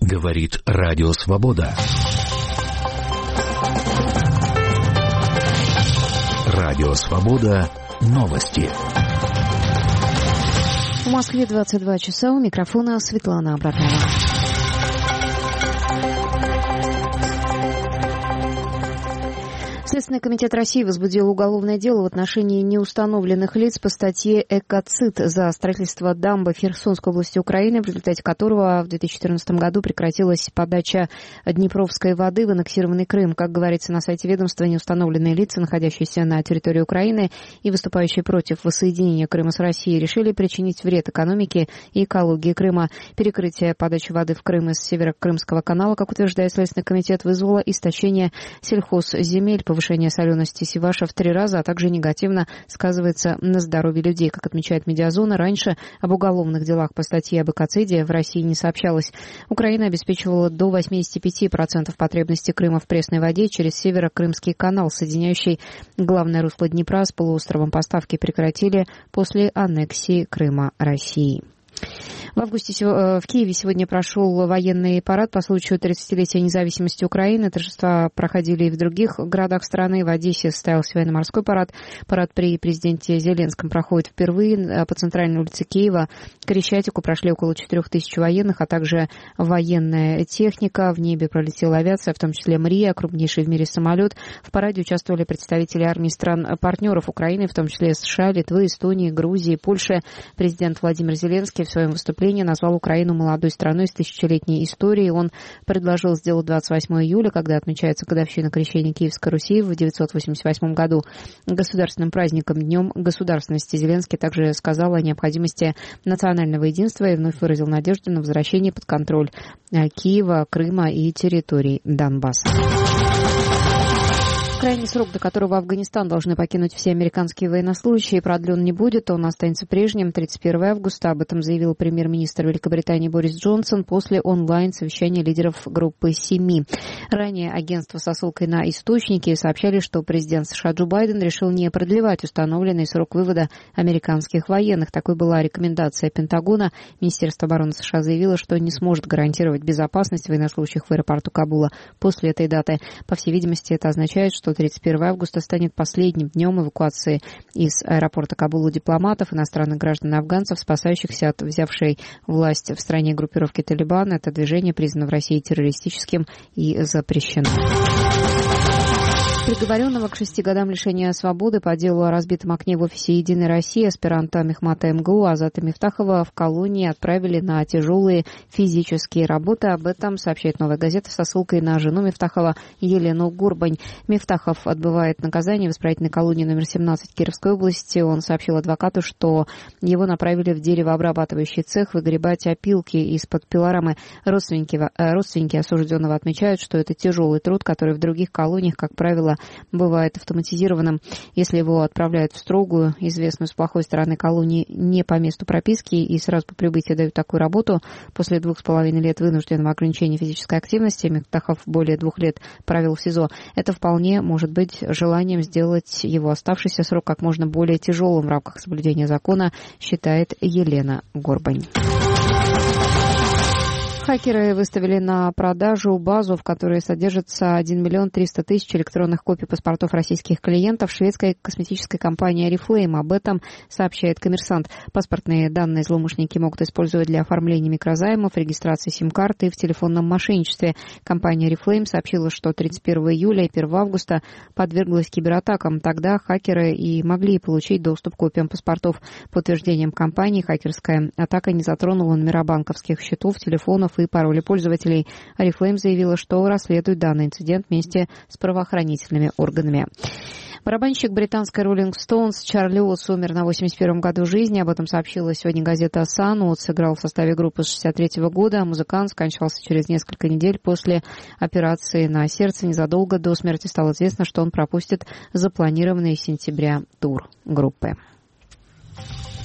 Говорит Радио Свобода. Радио Свобода. Новости. В Москве 22 часа. У микрофона Светлана Абракова. Следственный комитет России возбудил уголовное дело в отношении неустановленных лиц по статье «Экоцид» за строительство дамбы в Херсонской области Украины, в результате которого в 2014 году прекратилась подача днепровской воды в аннексированный Крым. Как говорится на сайте ведомства, неустановленные лица, находящиеся на территории Украины и выступающие против воссоединения Крыма с Россией, решили причинить вред экономике и экологии Крыма. Перекрытие подачи воды в Крым из Северокрымского канала, как утверждает Следственный комитет, вызвало истощение сельхозземель, повышение солености Севаша в 3 раза, а также негативно сказывается на здоровье людей. Как отмечает Медиазона, раньше об уголовных делах по статье об экоциде в России не сообщалось. Украина обеспечивала до 85% потребностей Крыма в пресной воде через Северокрымский канал, соединяющий главное русло Днепра с полуостровом. Поставки прекратили после аннексии Крыма России. В августе в Киеве сегодня прошел военный парад по случаю 30-летия независимости Украины. Торжества проходили и в других городах страны. В Одессе состоялся военно-морской парад. Парад при президенте Зеленском проходит впервые. По центральной улице Киева к Крещатику прошли около 4000 военных, а также военная техника. В небе пролетела авиация, в том числе «Мрия», крупнейший в мире самолет. В параде участвовали представители армий стран-партнеров Украины, в том числе США, Литвы, Эстонии, Грузии, Польши. Президент Владимир Зеленский в своем выступлении назвал Украину молодой страной с тысячелетней историей. Он предложил сделать 28 июля, когда отмечается годовщина крещения Киевской Руси в 988 году, государственным праздником, Днем государственности. Зеленский также сказал о необходимости национального единства и вновь выразил надежду на возвращение под контроль Киева, Крыма и территорий Донбасса. Крайний срок, до которого Афганистан должны покинуть все американские военнослужащие, продлен не будет. Он останется прежним 31 августа. Об этом заявил премьер-министр Великобритании Борис Джонсон после онлайн-совещания лидеров группы 7. Ранее агентство со ссылкой на источники сообщали, что президент США Джо Байден решил не продлевать установленный срок вывода американских военных. Такой была рекомендация Пентагона. Министерство обороны США заявило, что не сможет гарантировать безопасность военнослужащих в аэропорту Кабула после этой даты. По всей видимости, это означает, что 31 августа станет последним днем эвакуации из аэропорта Кабула дипломатов, иностранных граждан и афганцев, спасающихся от взявшей власть в стране группировки «Талибан». Это движение признано в России террористическим и запрещено. Приговоренного к 6 годам лишения свободы по делу о разбитом окне в офисе «Единой России» аспиранта мехмата МГУ Азата Мифтахова в колонии отправили на тяжелые физические работы. Об этом сообщает «Новая газета» со ссылкой на жену Мифтахова Елену Горбань. Мифтахов отбывает наказание в исправительной колонии номер 17 Кировской области. Он сообщил адвокату, что его направили в деревообрабатывающий цех выгребать опилки из-под пилорамы. Родственники осужденного отмечают, что это тяжелый труд, который в других колониях, как правило, бывает автоматизированным. Если его отправляют в строгую, известную с плохой стороны колонии, не по месту прописки и сразу по прибытии дают такую работу, после 2,5 лет вынужденного ограничения физической активности, Мифтахов более 2 лет провел в СИЗО, это вполне может быть желанием сделать его оставшийся срок как можно более тяжелым в рамках соблюдения закона, считает Елена Горбань. Хакеры выставили на продажу базу, в которой содержится 1 300 000 электронных копий паспортов российских клиентов шведской косметической компании Oriflame. Об этом сообщает «Коммерсант». Паспортные данные злоумышленники могут использовать для оформления микрозаймов, регистрации сим-карты и в телефонном мошенничестве. Компания Oriflame сообщила, что 31 июля и 1 августа подверглась кибератакам. Тогда хакеры и могли получить доступ к копиям паспортов. По утверждениям компании, хакерская атака не затронула номера банковских счетов, телефонов и пароли пользователей. Oriflame заявила, что расследует данный инцидент вместе с правоохранительными органами. Барабанщик британской Rolling Stones Чарли Уотс умер на 81-м году жизни. Об этом сообщила сегодня газета Sun. Уотс сыграл в составе группы с 63-го года. Музыкант скончался через несколько недель после операции на сердце. Незадолго до смерти стало известно, что он пропустит запланированный с сентября тур группы.